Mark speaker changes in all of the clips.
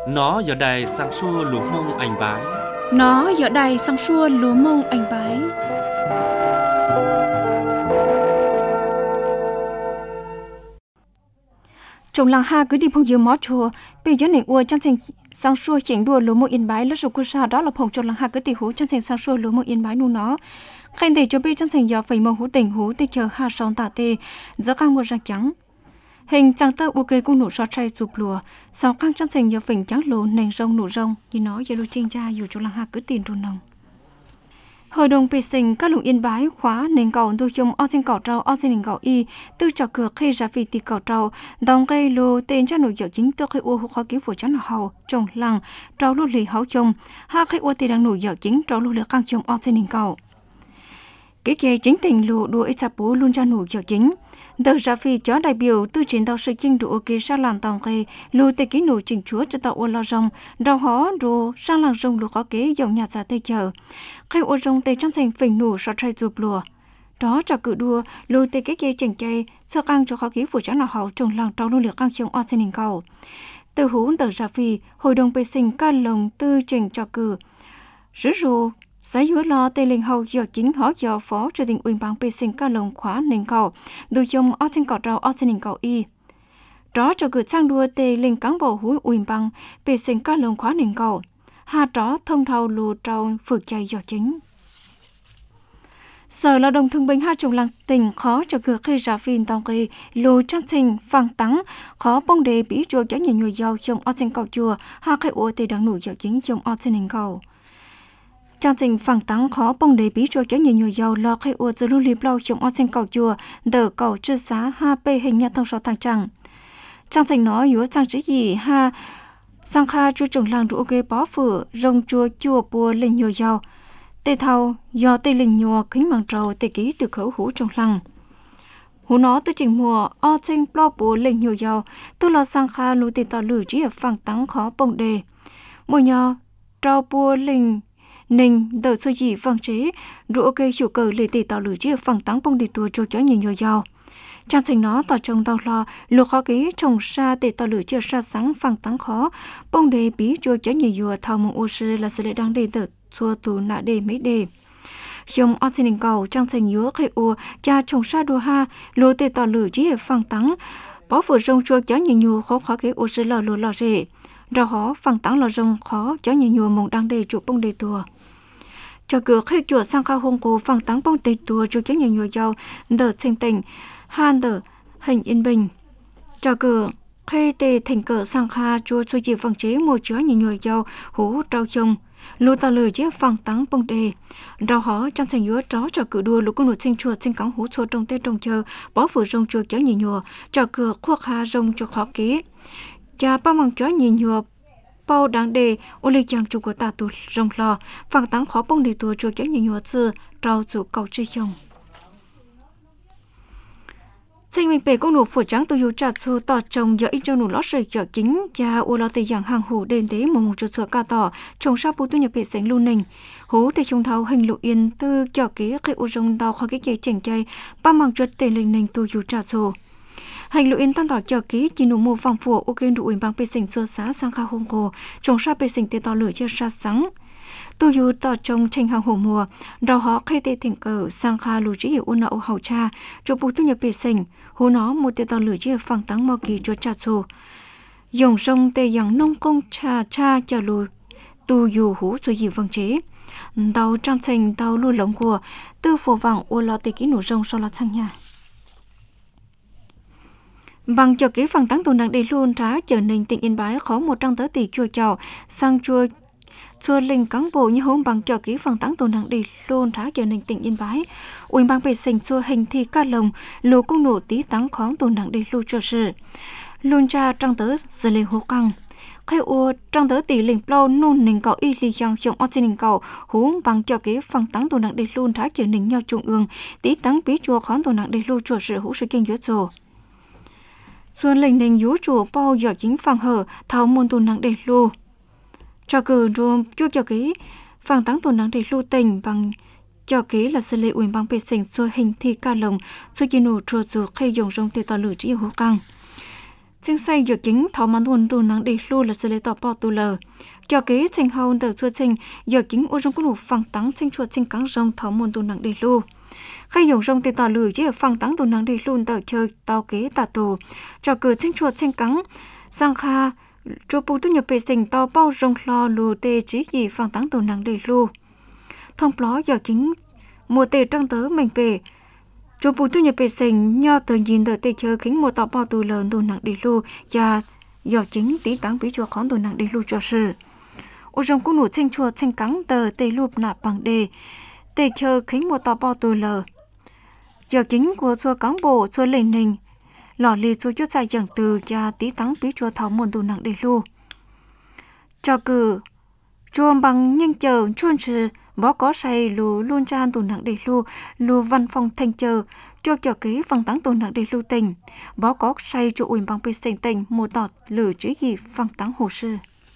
Speaker 1: Nó giờ đây sang xua lúa mông anh bái.
Speaker 2: Nó giờ đây sang xua lúa mông anh bái. Trong làng ha cứ đi phong dương mót chùa, bây giờ này ua trang trình sang xua chỉnh đua lúa mông yên bái lỡ sụp sa đó là phong trong làng ha cứ tỷ hú trang trình sang xua lúa mông yên bái nu nó. Khen để cho bây trang trình giờ phải mong hú tình hú tê chờ ha song tạ tê giữa căng một răng trắng. Hình trang tơ ok cũng nụ sọt trai sụp lùa, sau căng trang trình giờ phình trắng lùa nền rong nụ rong, như nói giờ lưu trinh cha dù trong làng ha cứ tiền run nồng. Hội đồng bề sinh các lùng yên bái khóa nền cầu đôi chung ở trên cầu trâu ở trên nền cầu y từ trò cửa khi ra phi tì cầu trâu đồng cây lô tên cha nội dở chính từ khi u khó kiếm phụ trắng hậu trồng lăng trâu lô lì hậu chung hai khi u tì đang nội dở chính trâu lô lì căng chung ở trên nền cầu cái kia chính tình lô đua ít sạp bố luôn cha nội dở chính từ ra phi chó đại biểu từ chiến đấu sự chinh đủ kia sang làng tòng cây lô tê ký nổ chỉnh chúa cho tàu u lo rong đầu hó rô sang làng rong lô có kế dòng nhà giả tê chờ khi u rong tê trang thành phình nổ sọt trai chụp lùa đó cho cự đua lô tê cái kia chỉnh chơi sơ căng cho khó ký phụ trắng nào hậu trồng làng trâu nô liệt căng trong o xin hình cầu từ hú từ ra phi hội đồng bê sinh ca lồng tư chỉnh cho cự rứ rô Giải dũa lo tê linh hậu giờ chính họ giờ phó chủ tịch ủy ban bê sinh ca lồng khóa nền cầu đối chung ở trên cầu trâu ở trên nền cầu y đó cho cử sang đua tê linh cán bộ húi ủy ban bê sinh ca lồng khóa nền cầu hà đó thông thầu lù trâu phượt chạy giờ chính Sở Lao động Thương binh hai trùng làng tỉnh khó cho cử khi ra phim tàu kỳ lù trang trình vàng tắng khó bông đề bí chùa cho nhiều người giàu trong ở trên cầu chùa hai cái ô tê đang nổi giờ chính trong ở trên nền cầu Trang trình phẳng tắng khó bông đề bí cho nhiều người giàu lo khai ua dư lưu liệp lâu trong ở trên cầu chùa đỡ cầu chư giá ha bê hình nhà thông số thang chẳng. Trang trình nói yếu trang trí gì ha sang kha chua trồng làng rũ ghê bó phử rồng chùa bùa linh nhiều giàu. Tê thâu do tê linh nhùa kính bằng trầu tê ký từ khẩu hú trồng làng. Hú nó tới trình mùa ở trên bó bùa linh nhiều giàu tức là sang kha lưu tê tỏ lử trí ở phẳng tắng khó bông đề. Mùa nhỏ trầu bùa linh Ninh đỡ xôi gì vang chế, rượu cây chủ cờ lì tì tạo lửa chia phẳng tắng bông đi tua cho chó nhiều giàu. Trang trình nó tỏ trồng tàu lo, lục khó ký trồng xa tì tạo lửa chia xa sáng phẳng tắng khó, bông đề bí cho chó nhiều thao mong ô sư là sự lệ đang đi đỡ xua tù nạ đề mấy đề. Dòng ở trên cầu trang trình nhớ khai ua cha trồng xa đua ha, lô tì tạo lửa chia phẳng tắng, bó vừa rong chua chó nhiều khó ký ô sư là lô lò rể. Rau hó phẳng tắng lò rong khó chó nhiều mong đang đề trụ bông đề tua. Cho cửa khi chùa sang khao hông cố phẳng tắng bông tây tùa chú chứa nhiều giàu đỡ thành tình han đỡ hình yên bình cho cửa khi tê thành cờ sang kha chùa xuôi chỉ phẳng chế một chứa nhiều giàu hú trao chồng lù tàu lử chiếc phẳng tắng bông đề rau hó trong thành dúa chó cho cửa đua lũ con nụt sinh chùa sinh cắn hú chùa trong tết trong chờ bó phủ rong chùa chứa nhiều cho cửa khuất hà rong cho khó ký cha ba măng chó nhiều bao đáng đề ô lịch chàng chủ của ta tụ rong lò phẳng tắng khó bông đi tua chùa kéo nhiều chữ trao chủ cầu chơi chồng sinh mình bể công nụ phủ trắng tôi trả số tỏ chồng giờ ít cho nụ lót sợi chợ chính cha ô lo tây giảng hàng hủ đền đế một chút sửa ca tỏ trồng sao bút tôi nhập hệ sánh lưu nình hú tây trung thao hình lộ yên tư chợ kế khi ô rong đào khó cái chỉnh chơi ba măng chuột tây linh nình tôi trả số hành lộ yên tan tỏ chờ ký chỉ nụ mùa vòng phù ok đủ ủy ban bê sinh xua xá sang kha hông cô trồng sa bê sinh tê tỏ lửa chia sa sáng tu yu tỏ trồng tranh hàng hồ mùa đào họ khai tê thỉnh cờ sang kha lù chỉ hiểu ôn nậu hậu cha cho bù tu nhập bê sinh hồ nó một tê tỏ lửa chia phẳng tắng mò kỳ cho cha xô dòng sông tê yang nông công cha chờ lù tu yu hú rồi gì vâng chế tàu trang thành tàu lù lồng của tư phù vàng ô lo tê ký nụ rong sau là sang nhà bằng cho ký phẳng tắng tồn đang để luôn rá trở nên tỉnh Yên Bái khó 100 tỷ chùa chào sang chùa linh cán bộ như hôm bằng cho ký phẳng tắng tồn đang để luôn rá trở nên tỉnh Yên Bái ủy ban bề sinh chùa hình thi ca lồng lô cung nổ tí tắng khó tồn đang để lưu chùa sự luôn cha trang tớ giờ lên hô căng khai ô trang tớ tỷ linh plau nôn nền cầu y li giang trong ở trên nền cầu hú bằng cho ký phẳng tắng tồn đang để luôn rá trở nên nhau trung ương tí tắng bí chùa khó tồn đang để lưu chùa sự hú sự kinh giữa chùa Xuân lệnh nền yếu chùa bao giờ chính phẳng hở thao môn tồn nặng để lưu. Cho cử rùm chú cho ký phẳng tắng tồn nặng để lưu tình bằng cho ký là sự lệ ủy bằng bề sinh xua hình thi ca lồng xua chi nụ chùa dù khi dùng rong tê tỏ lửa trí hữu căng. chính say giờ chính thảo màn tuần đồ nắng để lưu là sẽ lấy tỏ bỏ tu lờ cho kế trình hậu từ chua trình giờ chính ô trong cũng phẳng tắng trình chua trình cắn rong thảo môn tu nắng để lưu khi dùng rong tê tỏ lử chứ phẳng tắng tu nắng để luôn tờ chơi tao kế tà tù cho cử trình chua trình cắn sang kha cho bù tu nhập bề sinh tao bao rong lo lù tê chỉ gì phẳng tắng tu nắng để lưu thông pló giờ chính mùa tê trăng tớ mình về cho bù tu nhập bề sinh nho tờ nhìn tờ tê chơi khính mùa tao bao tu lớn tu nắng để lưu và giờ chính tí tắng bí chua khón tu nắng để lưu cho sự ô rong cũng nụ chênh chua chênh cắn tờ tê lụp nạp bằng đề tê chờ khính một tỏ bao tù lờ giờ chính của chua cán bộ chua lệnh nình lò lì chua chút dài dần từ và tí tắng bí chua thảo môn tù nặng để lưu cho cử chua bằng nhanh chờ chuôn trừ bó có say lù luôn chan tù nặng để lù văn phòng thanh chờ cho kế văn tắng tù nặng để lưu tình bó có say cho ủi bằng bê sinh tình một tọt lử chữ gì văn tắng hồ sư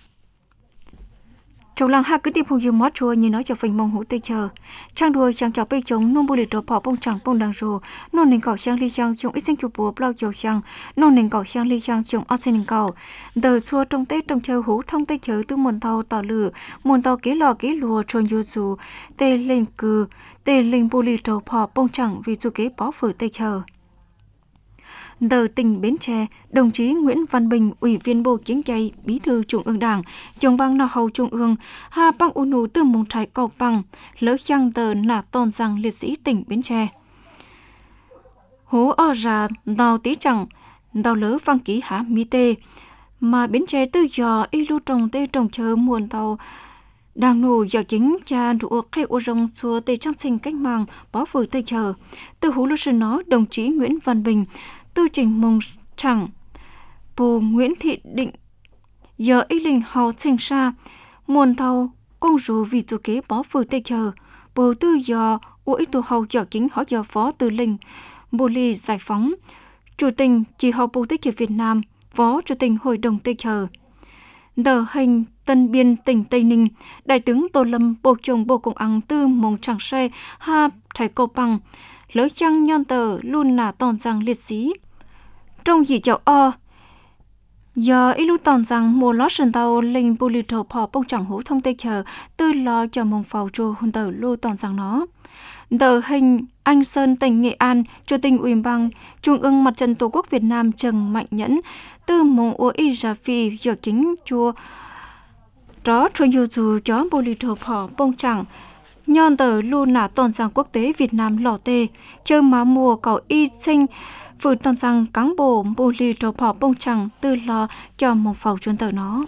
Speaker 2: trong làng ha cứ tìm hùng dương mót chua như nói cho phình mông hữu tây chờ trang đùa chẳng chọc bê chống nôn bù lì trò bỏ bông chẳng bông đằng rồ nôn nền cỏ xiang ly xiang chung ít sinh chụp bùa bao chiều xiang nôn nền cỏ xiang ly xiang chung ót sinh nền cỏ đờ chua trong tết trong chờ hữu thông tây chờ từ muôn tàu tỏ lửa muôn tàu kế lò kế lùa tròn yu dù tê lên cừ tê lên bù lì trò bỏ bông chẳng vì chu kế bó phở tây chờ Tờ tỉnh Bến Tre, đồng chí Nguyễn Văn Bình, Ủy viên Bộ Chính trị, Bí thư Trung ương Đảng, Trưởng ban Nà Hầu Trung ương, Hà Bang Unu từ Mông Trái Cầu Bằng, lỡ chăng tờ nà tôn rằng liệt sĩ tỉnh Bến Tre. Hố o ra đào tí chẳng, đào lỡ văn ký há mi tê, mà Bến Tre tư dò y lưu trồng tê trồng chờ muôn tàu đang nụ giờ chính cha đủ khai ô rong xua tê trang sinh cách mạng bó vừa tê chờ. Từ hú lưu sư nó đồng chí Nguyễn Văn Bình, tư trình mông chẳng bù Nguyễn Thị Định giờ y linh hào trình xa muôn thâu công rủ vì chủ kế bó vừa tê chờ bù tư giờ u ít tù hầu giờ chính họ giờ phó tư linh bù lì giải phóng chủ tình chỉ hầu bù tê chờ Việt Nam phó chủ tình hội đồng tê chờ đờ hình Tân Biên tỉnh Tây Ninh đại tướng Tô Lâm bộ trưởng Bộ Công an tư mông chẳng xe ha thái cầu bằng lỡ chăng nhon tờ luôn là tòn rằng liệt sĩ trong dị chậu o giờ ít lúc tòn rằng mùa lót sân tàu linh bù lì thổ phò bông chẳng hữu thông tê chờ tư lo cho mông phào chùa hôn tờ lưu tòn rằng nó tờ hình Anh Sơn tỉnh Nghệ An chủ tịch Ủy ban Trung ương Mặt trận Tổ quốc Việt Nam Trần Mạnh Nhẫn tư mông ô y ra phi giờ kính chùa đó cho nhiều dù chó bù lì thổ phò bông chẳng nhon tờ luôn là tôn rằng quốc tế Việt Nam lò tê chơi má mùa cầu y sinh phụ tôn rằng cán bộ bù lì trò phò bông chẳng tư lo cho một phàu chuyên tờ nó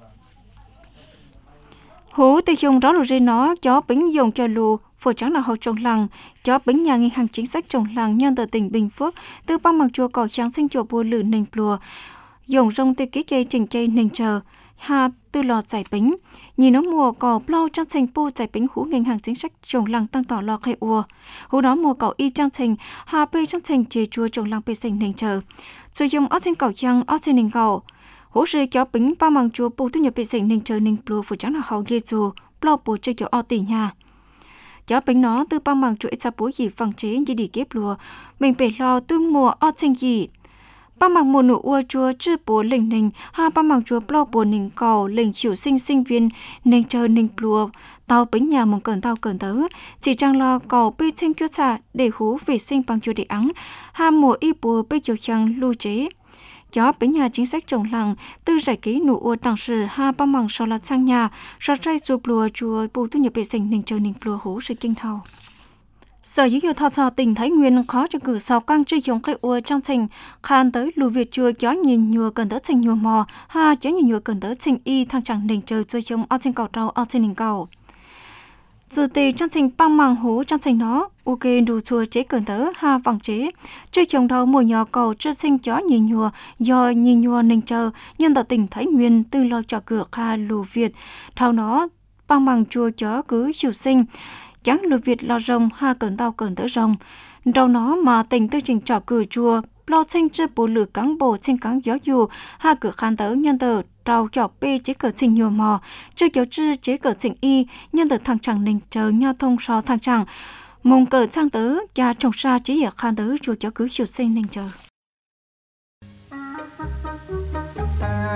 Speaker 2: hú tê dùng đó lù rê nó chó bính dùng cho lù phổ trắng là hậu trồng làng chó bính nhà ngân hàng chính sách trồng làng nhon tờ tỉnh Bình Phước từ băng bằng chùa cỏ trắng sinh chùa bùa lử nền plùa dùng rong tê ký kê trình cây nền chờ ha tư lò giải bính nhìn nó mùa cỏ plau trang trình pu giải bính hú ngành hàng chính sách trồng làng tăng tỏ lò khai ua hú đó mùa cỏ y trang trình hà bê trang trình chê chua trồng làng bê sinh nền chờ rồi dùng ót trên cỏ trăng ót trên nền cỏ hú rê kéo bính ba măng chua pu tu nhập bê sinh nền chờ nền plua phụ trắng là hậu ghê chua plau bùa chơi kiểu o tỉ nhà kéo bính nó từ ba măng chua ít sa búa gì phẳng chế như đi kép lùa mình bể lo từ mùa ót trên gì ba mang mùa nụ ua chua chư bố lình nình ha ba mang chua plo bố nình cầu lình chịu sinh viên nình chờ nình plua tàu bính nhà mong cẩn tớ chỉ trang lo cầu bê chênh kiêu xạ để hú vệ sinh bằng chua để ắng ha mùa y bùa bê kiều chăng lưu chế chó bính nhà chính sách trồng làng tư giải ký nụ ua tàng sử ha ba mang so là sang nhà so trai chua plua chua bù thu nhập vệ sinh nình chờ nình plua hú sự kinh thầu Sở Giáo dục Thọ Trò tỉnh Thái Nguyên khó cho cử sau căng truy chống khai ua trong trình khan tới lù Việt chua chó nhìn nhùa cần tới trình nhùa mò ha chó nhìn nhùa cần tới trình y thang chẳng nền trời chui chống ở trên cầu trâu ở trên nền cầu dự tì trong trình băng màng hú trong trình nó ok đủ chua chế cần tới ha vòng chế truy chống đầu mùa nhỏ cầu chưa sinh chó nhìn nhùa do nhìn nhùa nền trời nhân tại tỉnh Thái Nguyên từ lo cho cửa kha lù Việt thao nó băng màng chua chó cứ chiều sinh chẳng lù Việt lo rồng ha cẩn tao cẩn tới rồng đâu nó mà tỉnh tư trình trò cử chùa lo sinh chưa bố lử cán bộ sinh cán gió dù ha cử khán tới nhân tờ trao chọc bê chế cử trình nhiều mò chưa kiểu chư chế cử trình y nhân tờ thằng chẳng nình chờ nhau thông so thằng chẳng mong cử sang tớ cha trồng sa chế ở khán tới chùa cho cứ chiều sinh nình chờ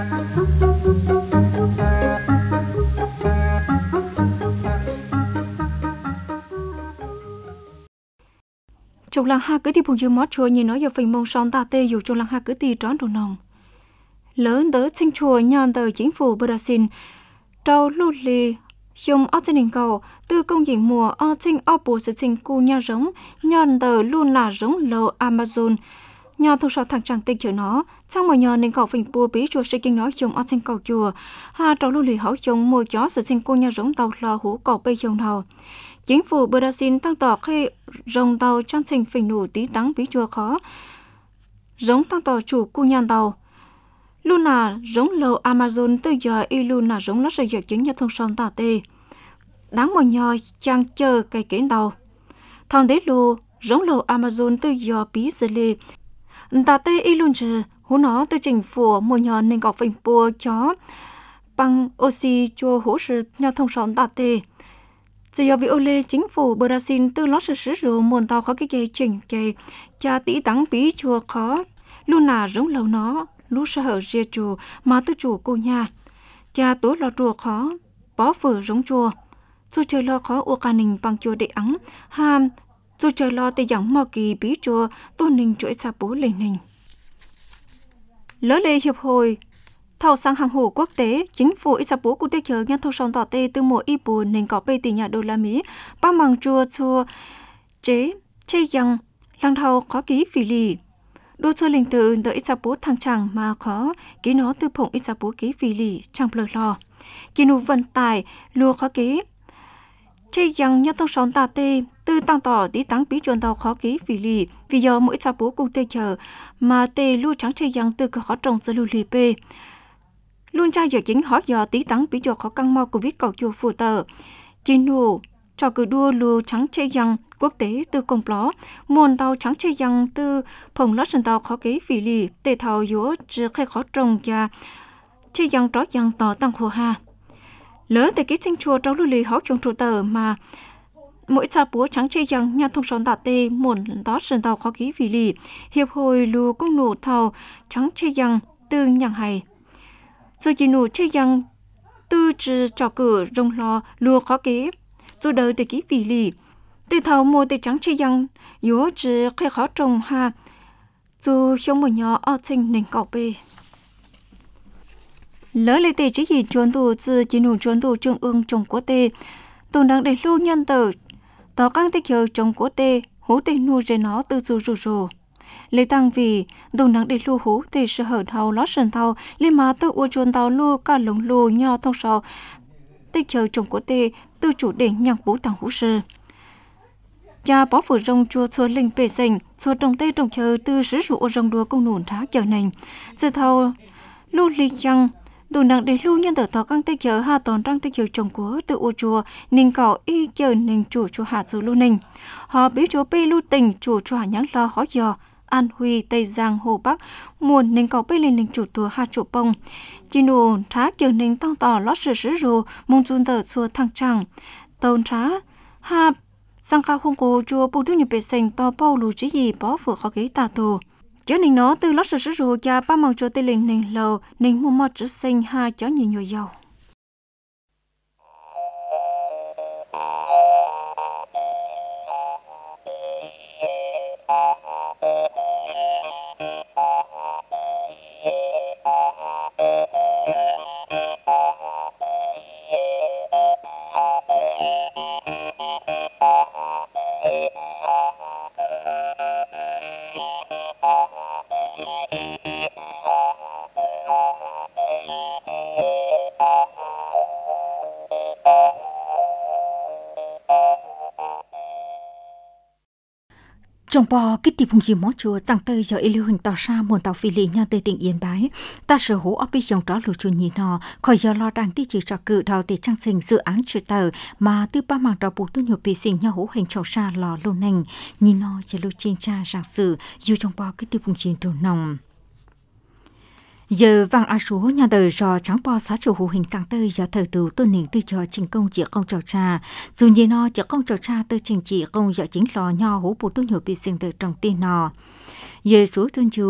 Speaker 2: Trong làng ha cứ đi phùng dương mót chùa nhìn nói giờ phình mông son ta tê dù trong làng ha cứ đi trón đồ nòng lớn tới sinh chùa nhon tới chính phủ Brazil trâu lụt lì dùng ở trên đỉnh cầu từ công diễn mùa ở trên ở bộ sự trình cu nhà giống nhon tới luôn là giống lầu Amazon nhon thuộc sở thằng chẳng tinh chở nó trong một nhon đỉnh cầu phình bùa bí chùa sự kinh nói dùng ở trên cầu chùa ha trâu lụt lì hậu dùng mùa gió sự trình cu nhà giống tàu lò hú cầu bây dùng đầu chính phủ Brazil tăng tỏ khi rồng tàu trang trình phình nụ tí tắng bí chùa khó giống tăng tỏ chủ cu nhàn tàu Luna giống lầu Amazon từ giờ y Luna giống nó sẽ giật chứng nhà thông son tà tê đáng một nhò chàng chờ cây kiến tàu thằng đế lù giống lầu Amazon từ giờ bí xử lý tà tê y Luna hú nó từ chính phủ một nhò nên có phình bùa chó bằng oxy cho hỗ trợ nhà thông son tà tê giờ vì ole chính phủ Brazil từ lót sử dụng một tàu có cái chỉnh cái cha tí tắng bí chùa khó Luna giống lầu nó lúc sợ hở ria chùa mà tư chủ cô nhà cha tối lo chùa khó bó phở giống chùa dù trời lo khó ô ca ninh bằng chùa để ắng ham dù trời lo tê giọng mò kỳ bí chùa tôn ninh chuỗi xa bố lên ninh lỡ lê hiệp hội thầu sang hàng hồ quốc tế chính phủ Isapo cũng tế chờ nhân thâu sòng tỏ tê từ mùa y bù nên có $7 tỷ đô la Mỹ ba mằng chùa chùa chế yang lăng thầu khó ký phỉ lì đô chùa linh tự đợi Isapo thăng chẳng mà khó ký nó từ phụng Isapo ký phỉ lì chẳng bờ lò ký nụ vận tải lùa khó ký chế yang nhân thâu sòng tỏ tê từ tăng tỏ tí tăng bí chuẩn tàu khó ký phỉ lì vì do mỗi Isapo cũng tế chờ mà tê lưu trắng chế yang từ khó trồng ra lưu lì bê luôn tra giờ chính hỏi giờ tí tắng bí cho khó căng mo Covid cầu chùa phù tờ chỉ nụ cho cử đua lùa trắng chê yang quốc tế từ công ló muôn tàu trắng chê yang từ phòng lót sân tàu khó kế vì lì tề thầu yếu chưa khai khó trồng và chê yang trói yang tỏ tăng hồ ha lỡ tại cái sinh chùa trâu lưu lì hỏi trong trụ tờ mà mỗi cha búa trắng chê yang nhà thông son tạ tê muôn đó sân tàu khó kế vì lì hiệp hội lùa công nụ thầu trắng chê yang từ nhàng hay rồi chỉ nụ chơi yang tư trừ trò cửa rong lo lùa khó kế rồi đời từ ký vì lì từ thầu mua từ trắng chơi yang yếu trừ khai khó trồng ha dù trong một nhỏ ở trên nền cỏ bê lỡ lệ tê chỉ gì chuẩn tụ từ chỉ nụ chuẩn tụ trung ương trồng của tê tồn đang để lưu nhân tử tỏ căng tích hiệu trồng của tê hú tê nụ rồi nó từ dù rù lê tăng vì đồng nắng để lưu hú thì sự hở thầu lót sần thầu liên mà tự u chuồn tàu lưu cả lồng lưu nho thông sò tích chờ trồng của tê tự chủ để nhạc bố tàng hú sư cha bó phủ rồng chua chua linh bể sình chua trồng tê trồng chờ từ sử dụng rồng đua công nụn thá chờ nành dự thầu lưu ly chăng đồng nắng để lưu nhân tử tỏ căng tích chờ hà toàn trăng tích chờ trồng của tự u chùa ninh cỏ y chờ ninh chủ chùa hạ chùa lưu ninh họ biết chùa bê lưu tình chủ chùa nhãn lo khó dò An Huy, Tây Giang, Hồ Bắc, muôn nên có bê lên nền chủ tùa hạ chủ bông. Chỉ nụ thá kiểu nền tăng tỏ lót sử sử rù, mong dùn tờ chùa thăng chẳng. Tàu thá, hạ, sang khá không cô chùa bù tư nhập bệ xanh tỏ bao lù chí gì bó vừa khó ghế tà tù. Chớ nền nó từ lót sử sử rù cha ba mong chùa tê lên nền lầu, nền mô mọt chữ xanh ha chó nhìn nhồi dầu. Trong bò cái tiệp hùng gì món chùa tăng tơi giờ lưu hình tỏ ra một tàu phi lì nhau tây tỉnh Yên Bái ta sở hữu ở bên trong đó lù chùa nhì nọ khỏi giờ lo đang tí chỉ cho cự đầu để trang trình dự án chữ tờ mà từ ba mảng đầu bù tu nhiều bị sinh nhau hữu hình trầu xa lò lô nành nhì nọ chỉ lưu trên cha giảng sử dù trong bò cái tiệp hùng gì đồ nòng giờ vàng a số nhà đời do trắng bò xá chủ hữu hình tăng tơi giờ thời từ tôn nình tư cho trình công chỉ công trầu cha dù như nó chỉ công trầu cha tư trình chỉ công giờ chính lò nho hữu bù tu nhiều bị sinh từ trong tiên nọ giờ số tương chu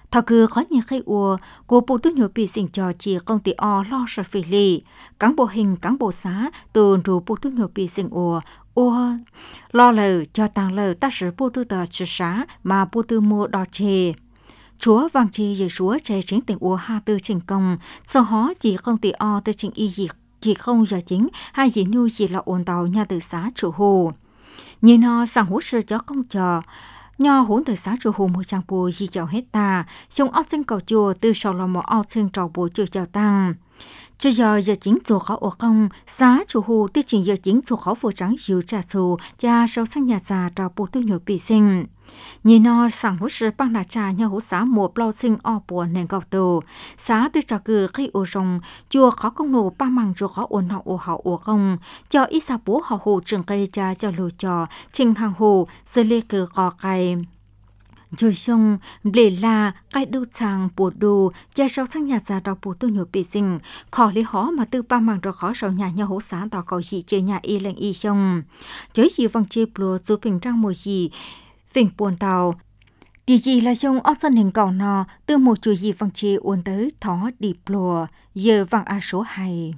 Speaker 2: thọ cứ khó nhiều khi ua của bộ tư nhiều bị sinh cho chỉ công ty o lo sợ phê lì cán bộ hình cán bộ xã từ rủ bộ tư nhiều bị sinh ua lo lờ cho tăng lờ ta sử bộ tư tờ chỉ xã mà bộ tư mua đo chê chúa vang chê về chúa chê chính tình ua ha tư trình công sau đó chỉ công ty o tư trình y diệt chỉ không giờ chính hai dị nhu chỉ là ổn tàu nhà từ xã chủ hồ nhìn nó sang hỗ trợ cho công chờ nho hỗn từ xã chủ hồ một trang bùi gì chào hết ta xong ốc sinh cầu chùa từ sau là một ốc sinh trò bùi chưa chào tăng chưa giờ chính chủ khó ở công xã chủ hồ tiêu chỉnh giờ chính chủ khó phụ trắng dịu trả thù cha sau sang nhà già trò bùi tôi nhớ bị sinh nhìn nó sang hỗ trợ bằng là trà nhau hỗ xã một bao sinh o buồn nền gọc tù xã từ trò cử khi ở rồng chùa khó công nổ ba măng chùa khó ổn họ ở công cho ít sa bố họ hồ trường cây cha cho lù trò trình hàng hồ dưới lê cử cò cày rồi xong để là cái đu chàng bùa đù cha sau sang nhà già đào bùa tôi nhớ bị sinh khó lý khó mà từ ba măng rồi khó sau nhà nhau hỗ xã đào cầu gì chơi nhà y lên y xong chới gì văng chê bùa dù bình trang mùa gì phình buồn tàu thì gì là trong ốc dân hình cầu nọ từ một chuỗi gì văng chê uốn tới thó điệp lùa giờ văng a số 2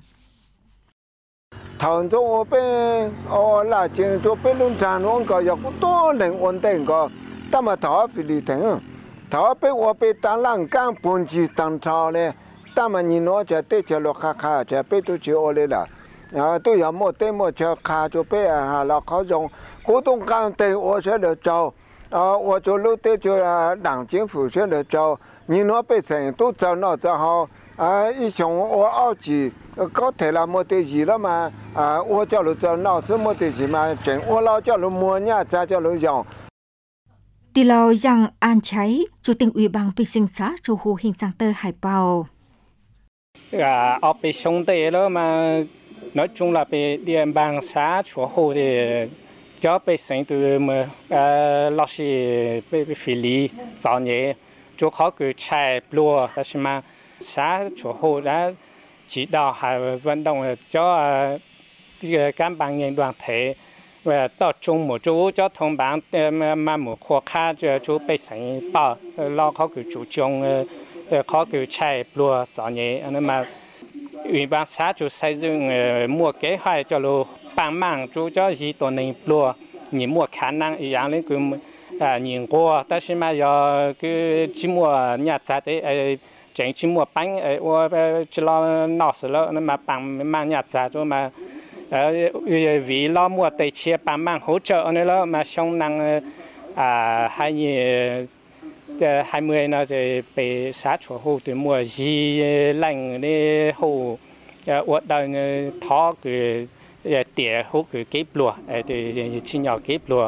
Speaker 3: thằng chỗ bên là chuyện chỗ bên luôn tràn uống có giờ cũng to lên uốn tiền có ta mà thọ phi lý thành thọ bên tăng lăng cang buồn gì tăng trào này ta mà nhìn nó chỉ tê chỉ lo khá chỉ bên tôi chỉ ô là tôi giờ một tên một chỉ khá chỗ bên là khó dùng cố đông cang tên ô sẽ được trào我做路的就党政府选的招，你那边成都招那招好以前我二级高铁了没得事了嘛我叫你招那这没得事嘛，整我老叫你摸呀，再叫你用。
Speaker 2: Tì lò Giang An Cháy, Chủ tịch Ủy ban Bình sinh xã Chủ Hồ Hình Giang Tơ Hải Bào.
Speaker 4: Ở bên sông Tây đó mà nói chung là bên địa bàn xã Chủ Hồ thì cho bên sinh từ mà lo gì bên phỉ lý giáo nhẹ chỗ khó cứ chạy lúa đó mà xã Chủ Hồ đã chỉ đạo hay vận động cho các ban ngành đoàn thể và tập trung một chỗ cho thông bản mà một khó khăn cho chỗ bên sinh bảo lo khó cứ chủ trương khó cứ chạy lúa giáo nhẹ nên mà ủy ban xã chủ xây dựng mua kế hoạch cho lúa bằng mạng chú cho gì tổ nên lúa nhìn mua khả năng ý dạng lên cứ nhìn qua,但是嘛要cứ chỉ mua nhà trái đấy, chẳng chỉ mua bánh, chỉ lo nọ sự lo, nên mà bằng mang nhà trái rồi mà vì lo mua tài chia bằng mang hỗ trợ nên lo mà xong năng 20 nó thì bị xã chủ hồ từ mua gì lạnh để hồ ở đây thọ cái tiền hồ cái kép lúa thì chỉ nhỏ kép lúa.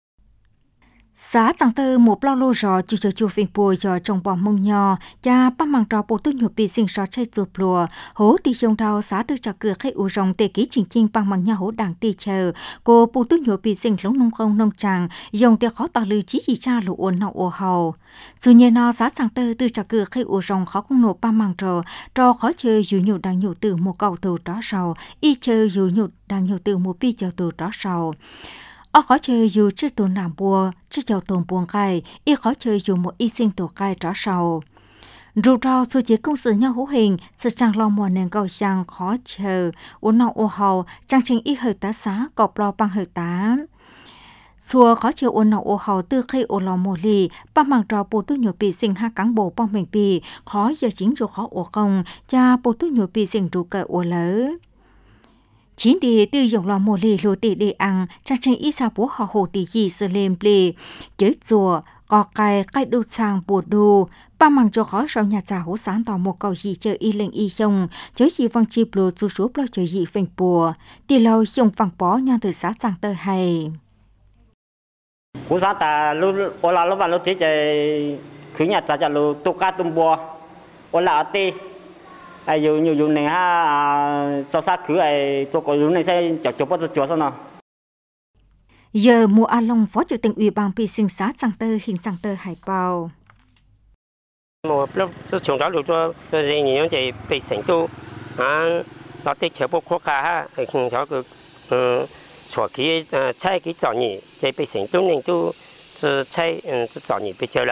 Speaker 2: Xã Giang Tơ một bao lô rò chú phiền bùi cho trồng bò mông nho cha ba măng trò bộ tư nhục bị sinh sọ chơi chụp lùa hố tì sông đào xã tư trà cửa khai u rồng tề ký chỉnh chinh bằng măng nho hố đảng tì chờ cô bộ tư nhục bị sinh lống nông không nông tràng dòng tề khó tỏ lư chí chỉ cha lụ ôn nọ ô hầu dù như nó xã Giang Tơ tư trà cửa khai u rồng khó không nộp ba măng trò khó chơi dù nhục đang nhục từ một cầu từ đó sau y chơi dù nhục đang nhục từ một pi chờ từ đó sau ở khó chơi dù chưa tổ làm bùa, chưa chào tồn buồn cài, y khó chơi dù một y sinh tổ cài rõ sầu. Dù rau số chế công sự nhau hữu hình, sự trang lo mùa nền cầu sang khó chờ, uốn nọ ô hầu, trang trình y hơi tá xá, cọp lo bằng hơi tá. Xua khó chơi uốn nọ ô hầu từ khi ô lò mùa lì, ba mảng trò bố tu nhổ bị sinh ha cán bộ bong mình bì, khó giờ chính dù khó ô công, cha bố tu nhổ bị sinh rủ cờ ô lỡ. Chính đi từ dòng lò mùa lì lùa tỉ để ăn, trang trình y xa bố họ hồ tỉ gì sơ lềm plê, chế rùa, gò cài, cái đu sang bùa đu, ba măng cho khó sau nhà già hỗ sáng tỏ một cầu gì chờ y lên y sông, chế gì văng chịp lùa chú số lo chờ gì phình bùa, tỉ lâu sông văng bó nhau từ xã Giang Tơ hay.
Speaker 5: Hỗ sáng tà lúc ô là lúc vào lúc chế chơi khứ nhà già lúc tụ ca tùm bùa, ô là ở tê. Dù này ha cho sát khứ ai cho có này sẽ chọc bắt cho sao nào.
Speaker 2: Giờ mùa A Long phó chủ tịch ủy ban bị sinh xã Giang Tơ hình Giang Tơ Hải Bào.
Speaker 6: Một lúc chúng ta lúc cho gì nhiều thì bị sinh tu nó tích chở bộ khó khăn ha cho cái số khí chạy cái trò nhỉ thì bị sinh tu nên tu chạy trò nhỉ bị chơi lại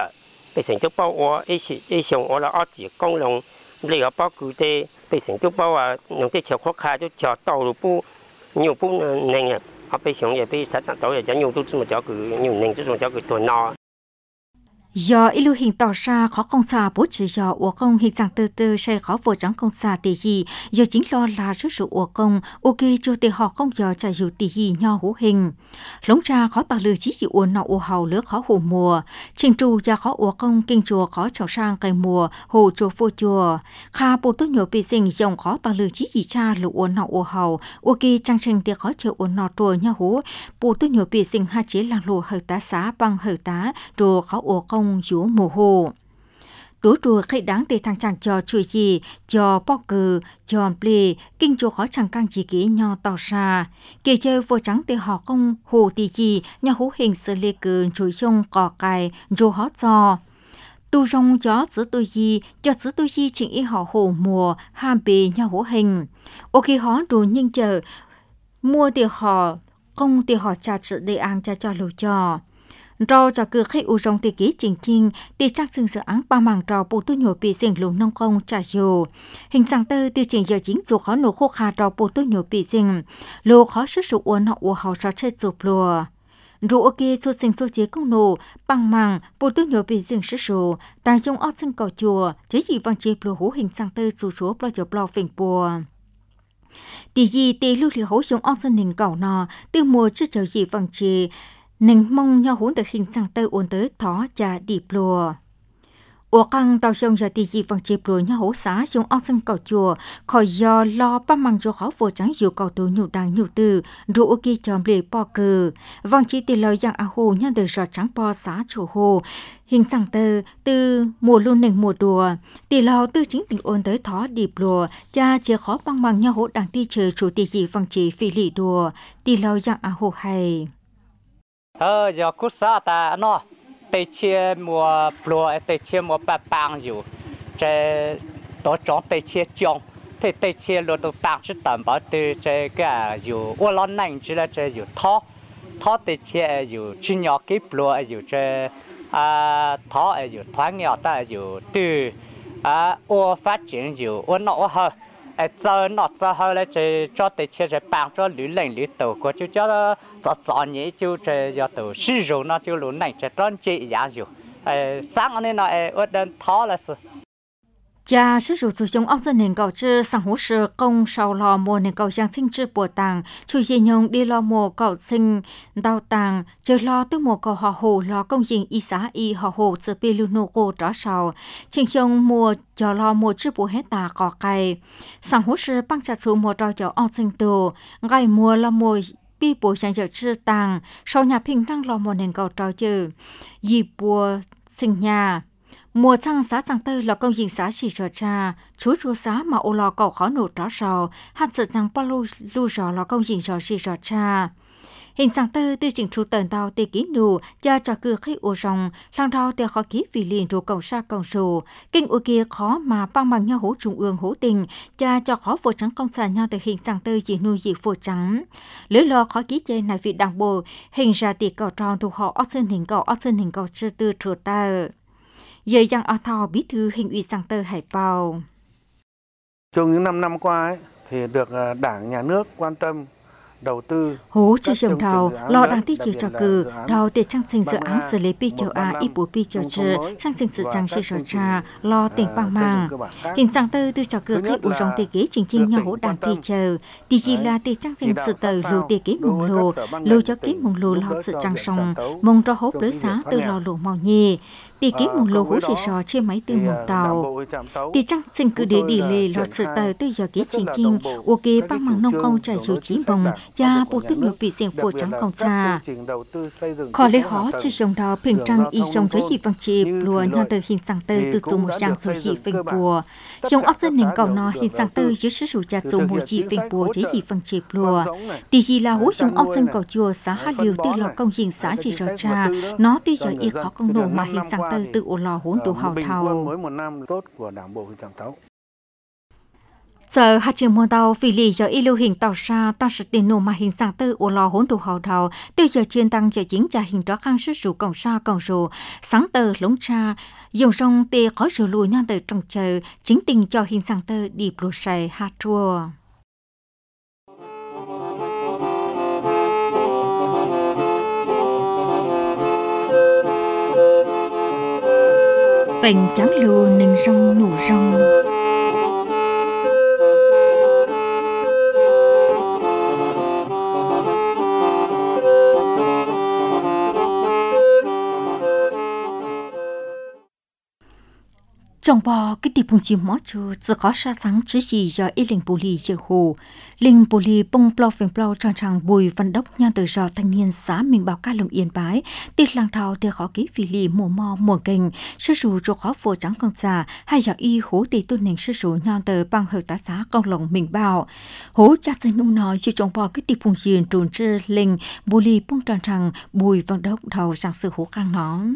Speaker 6: 被成都包我一上我了二级公龙，你要包cụ thể被成都包啊，用啲潮khó khăn就潮道路不nhiều不能啊，啊被上也被杀伤到也就nhiều都这么叫佢nhiều能这种叫佢ตัวนอ
Speaker 2: do ilu hình tỏ ra khó công xa bố trí do ủa công hình dạng từ từ sẽ khó vô trắng công xa tỷ gì do chính lo là sức sự ủa công ok cho tỷ họ không giờ chạy dù tỷ gì nho hữu hình lống ra khó tỏ lừa chỉ chịu ủa nọ ủa hầu lứa khó hồ mùa trình trù ra khó ủa công kinh chùa khó trào sang cây mùa hồ chùa vô chùa kha bố tốt nhiều bị sinh dòng khó tỏ lừa chỉ chỉ cha lừa ủa nọ ủa hầu ok trang trình tỷ khó chịu ủa nọ chùa nho hữu bố tốt nhiều bị sinh hai chế làng lùa hơi tá xá bằng hơi tá chùa khó ủa công dũ mồ hồ tố chùa khai đáng để thằng chàng cho chui gì cho bóc cừ cho ple kinh chùa khó chẳng căng chỉ kỹ nho tỏ ra kể chơi vô trắng để họ công hồ tì gì nho hú hình sơ lê cừ chui sông cỏ cài rô hót giò tu rong gió giữ tôi gì cho giữ tôi gì chỉnh ý họ hồ mùa ham bì nho hú hình ok họ đồ nhưng chờ mua tiền họ công tiền họ trả sự để ăn cho lù cho rau cho cửa khách u rong tê ký chỉnh chinh tê chắc sừng sờ áng ba mảng rau bù tu nhổ bị sinh lùm nông công trả dù hình dạng tơ tiêu chỉnh giờ chính dù khó nổ khô khà rau bù tu nhổ bị sinh lô khó sức sụp uốn họ u hào sao chơi chụp lùa rượu ok số sinh số chế công nổ bằng mảng bù tu nhổ bị sinh sức sụp tại trong ớt sinh cầu chùa chế gì vang chế lùa hú hình dạng tơ dù số bao giờ bao phình bùa tỷ gì tỷ lưu thì hấu trong ớt sinh hình cầu nọ từ mùa chưa chờ gì vang chế nên mong nhau huống được hình sang tơ ôn tới thó cha điệp lùa. Ủa căng tàu sông giờ tì gì bằng chếp lùa nhau hổ xá xuống ốc sân cầu chùa khỏi do lo ba măng cho khó vô trắng dụ cầu tù nhụ đằng nhụ từ rủ ô kia chòm lề bò cờ. Vâng chỉ tì lời dạng hồ nhân đời giọt trắng bò xá chủ hồ. Hình sang tơ từ mùa luôn nền mùa đùa. Tì lo tư chính tình ôn tới thó điệp lùa cha chia khó băng măng nhau hổ đằng ti chờ chủ tì gì bằng chỉ phi lì đùa. Tì lời dạng hồ hay.
Speaker 7: Giờ cút xa ta nó tây chia mùa plua tây chia mùa ba bang dù chế tổ trọng tây chia chong thì tây chia luôn tổ bang chỉ tầm bảo từ chế cái dù ô lon nành chỉ là chế dù thó tây chia dù chỉ nhỏ cái plua dù chế thó dù thoáng nhỏ ta dù từ ô phát triển dù ô nọ hơn giờ nó giờ hơi là chỉ cho tới chia sẽ bằng cho lưỡi lạnh lưỡi tàu của chú cho gió nhẹ chú chỉ giờ tàu sử dụng nó chú lưỡi lạnh chỉ tròn chỉ giá dù sáng anh nó ở đơn thó là sự
Speaker 2: cha sử dụng dùng ốc dân nền cầu chư sang hỗ trợ công sau lò mùa nền cầu giang sinh chư bùa tàng chủ gì nhung đi lo mùa cầu sinh đào tàng chờ lo từ mùa cầu họ hồ lo công trình y xã y họ hồ chờ bê lưu nô cô trở sau trình xong mùa chờ lo mùa chư bùa hết tà cỏ cày sang hỗ trợ băng chặt xuống mùa trao cho ốc sinh tù ngày mùa là mùa bi bùa sang giờ chư tàng sau nhà平đang lo mùa nền cầu trao chư dì bùa sinh nhà mùa sang xã sang tư là công trình xã chỉ cho cha chú chú xã mà ô lò cầu khó nổ đó sao hạt sự sang bao lưu rõ là công trình chỉ cho cha hình sang tư từ trình chú tần đào tê ký nụ cha cho cửa khi ô rong lang đào tê khó ký vì liền rồi cầu sa cầu sù kinh ô kia khó mà băng bằng nhau hỗ trung ương hỗ tình cha cho khó vô trắng công sản nhau từ hình sang tư chỉ nuôi dị vô trắng lưỡi lo khó ký chơi này vị đảng bộ hình ra tê cầu tròn thuộc họ ốc sơn hình cầu chưa tư thừa ta giờ rằng ở thọ bí thư hình ủy sang tơ Hải Bào.
Speaker 3: Trong những 5 năm qua ấy, thì được Đảng, Nhà nước quan tâm đầu tư
Speaker 2: hỗ trợ trồng đầu lo đăng tí chữ cho cử đầu tiền trang sinh dự án xử lý pi châu a ít bù pi châu chữ trang sinh sự trang sĩ sở trà lo tiền bằng màng hình sang tư từ cho cử khách u rong tiền kế trình trình nhau hỗ đàn thì chờ thì chỉ là tiền trang sinh sự từ lù tiền kế mùng lù cho kế mùng lù lo sự trang song mong cho hốp lưới xá từ lò lù màu nhì tỷ ký một lô hú xì sò trên máy từ một tàu tỷ trang sinh cứ để đi lề lọt sự tờ từ giờ ký trình trình ok băng bằng nông công trải chiếu chí vòng cha bộ tư nhiều bị xiềng phổ trắng không xa khó lấy khó chỉ trồng đào bình trăng y trồng trái chỉ bằng chì lùa nhau từ hình sang tư từ dùng một trang số chỉ phình bùa trồng ốc dân nền cầu nó hình sang tư dưới sử dụng cha dùng một chỉ phình bùa trái chỉ bằng chì lùa tỷ chỉ là hú trồng ốc dân cầu chùa xã hà liều từ lò công trình xã chỉ cho cha nó từ giờ y khó công nổ mà hình sang từ ổ lò huống tụ hào thầu giờ hạt trường mùa đầu vì lý do ilu hình tàu xa ta sự tiền nổ mà hình sang tư của lò hỗn tụ hậu đầu từ giờ chiến tăng giờ chính trả hình đó khang sức rủ cổng xa cổng rủ sáng tờ lống cha dùng sông tê có rủ lùi nhan tờ trong chờ chính tình cho hình sang tư đi bù sài hạt chua vành trắng lùa nâng rong nụ rong trong bò cái tiệp bùng chim mót chu chỉ có sa thắng chỉ gì do ít linh bù lì chơi hồ linh bù lì bông plau phèn plau tròn trăng bùi văn đốc nhan từ do thanh niên xã mình bảo ca lồng yên bái tiết lang thao tiết khó ký phi lì mùa mò mùa kình sư sù cho khó phổ trắng công già hay giặc y hố tì tu nền sư sù nhan từ bằng hợp tá xã công lồng mình bảo hố chắc dân nung nói chỉ trong bò cái tiệp bùng chim trồn chư linh bù lì bông tròn trăng bùi văn đốc đầu sang sự hố căng nón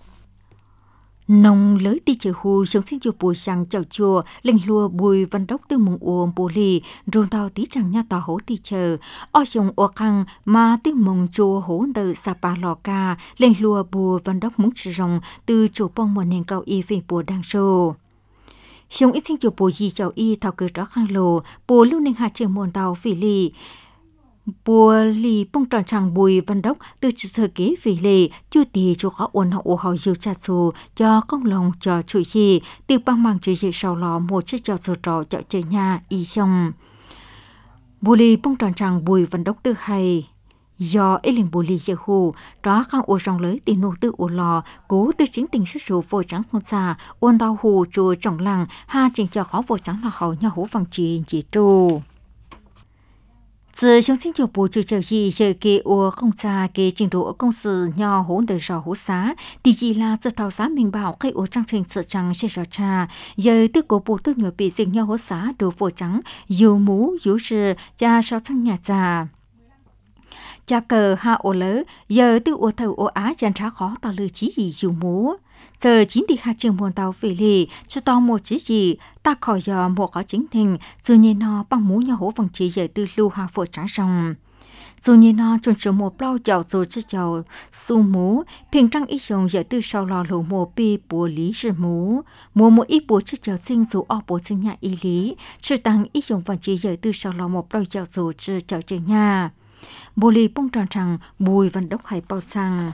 Speaker 2: nông lới ti chợ hù sống sinh chùa bùi sang chợ chùa linh lùa bùi văn đốc từ mùng uông bù lì rôn tàu tí chẳng nha tàu hố ti chợ o sông o căng mà từ mùng chùa hố từ sapa lò ca linh lùa bùi văn đốc muốn sử dụng từ chùa bông một nền cầu y về bùa đang sô sông ít sinh chùa bùi gì chậu y thảo cử đó khang lồ bùa lưu ninh hạt trường môn tàu phỉ lì bùa lì bông tròn trăng bùi văn đốc từ sơ kế vì lì chưa tì cho khó ổn hậu họ diều chặt xù cho công lòng cho chủ gì từ băng mang chủ gì sau lò một chiếc cho sờ trò chợ chơi nhà y xong bùa lì bông tròn trăng bùi văn đốc từ hay do ấy linh bùa lì dễ hù đó khang ô rong lưới tiền nô tư ô lò cố từ chính tình sức số vô trắng không xa ôn đau hù chùa trọng lăng ha trình cho khó vô trắng là hậu nhà hú vàng chỉ trù giờ chúng sinh chụp bộ chủ trợ gì giờ kê ô không xa kê trình độ công sự nhỏ hỗn đời sò hỗ xá thì chỉ là giờ thảo xá mình bảo cái ô trang trình sự trắng sẽ sò trà giờ từ cổ bộ tôi nhớ bị sinh nhỏ hỗ xá đồ phổ trắng dù mũ dù sự cha sao thăng nhà già cha cờ ha ô lỡ giờ từ ô thầu ô á chân trá khó tao lư chí gì dù mũ giờ chính thì hạt trường buồn tàu về lì cho tao một chỉ gì ta khỏi giờ một có chính thình dù như nó bằng mũ nhà hố vòng chỉ giờ từ lưu hà phổ trắng rồng dù như nó chuẩn số một bao chậu rồi cho chậu su mũ平常一种giờ từ sau lò lù một pi bùa lý是mũ mùa một ít bùa cho chậu sinh dù ở bùa sinh nhà y lý sự tăng ít种vòng chỉ giờ từ sau lò một bao chậu rồi cho chậu chơi nhà bùa lý bông tròn trăng bùi văn đốc hay bao sang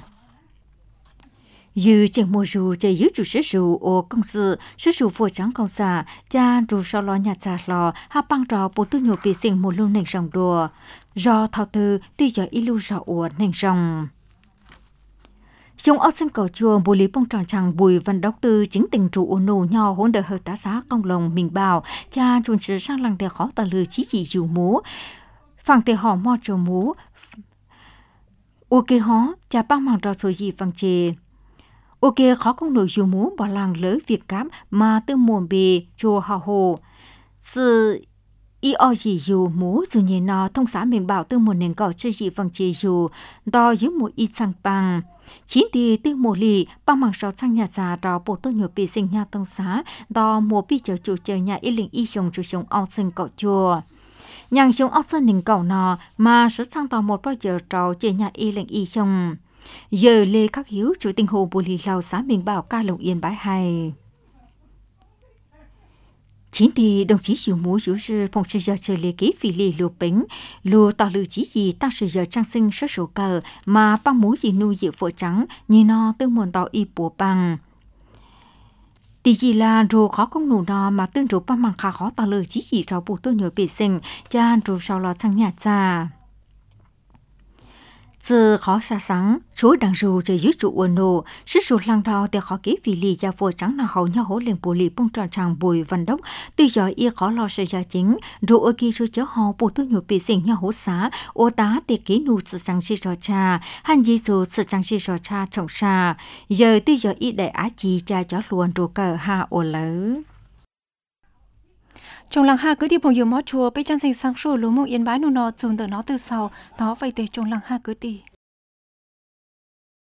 Speaker 2: như chẳng mua rượu chạy dưới chủ sử rượu ô công sự sử rượu phổ trắng công xã cha rượu sau lo nhà trà lò ha băng trò bộ tư nhổ bị sinh một luôn nền rồng đùa do thao tư tuy giờ ilu rò ủa nền rồng chúng ở sân cầu chùa bùi lý bông tròn trăng bùi văn đốc tư chính tình trụ ôn nô nho hỗn đời hợp tá xã công lồng mình bảo cha chuẩn sự sang lăng để khó tờ lư chí chỉ dù múa phẳng để họ mò trầu múa ô kê hó cha băng màng trò số gì phẳng chê ok khó công nội dù múa bỏ làng lỡ Việt Cám mà từ mùa bề chùa Hà Hồ sự y o gì dù múa dù nhìn nó thông xã mình bảo từ một nền cỏ chơi gì bằng chê dù đo dưới một ít sang bằng chính thì từ mùa lì bằng bằng sáu sang nhà già đó bộ tôi nhớ bị sinh nhà thông xã đo mùa bị chờ chủ chờ nhà y linh y sống chủ sống ao sinh cỏ chùa nhàng sống ao sinh nền cỏ nó mà sẽ sang tàu một bao giờ trò chơi nhà y linh y sống giờ Lê Khắc Hiếu chủ tình hồ bùi lì lao xã mình bảo ca lồng yên bái hay chính thì đồng chí chủ múa chủ sư phòng sự giờ chơi lê ký phi lì lùa bính lùa tàu lư chí gì tăng sự giờ trang sinh số số cờ mà băng múa gì nuôi dịu phổ trắng như nó tương muôn tàu y bùa bằng thì chỉ là rùa khó công nụ nó mà tương rùa băng bằng khá khó tàu lư chí gì rau bù tôi nhớ bị sinh cha rùa sau lo sang nhà cha giờ khó xa sáng số đằng rù chơi dưới trụ ôn nô sức sụt lăng đào để khó kỹ vì lì gia vô trắng là hậu nhau hỗ liền bùi lì bông tròn tràng bùi văn đốc từ giờ y khó lo sự gia chính rồi ở kia số chớ họ bùi tôi nhủ bị sinh nhau hỗ xá ô tá để kỹ nụ sự trang sĩ rõ cha han dì dù sự trang sĩ rõ cha trọng xa giờ từ giờ y để á chi cha chó luôn rồi cờ ha ô lỡ
Speaker 8: trong làng ha cứ đi bộ nhiều mót chùa bây chân thành sáng sủa lúa mông yên bái nụ nọ chừng từ nó từ sau đó vậy để trong làng ha cứ đi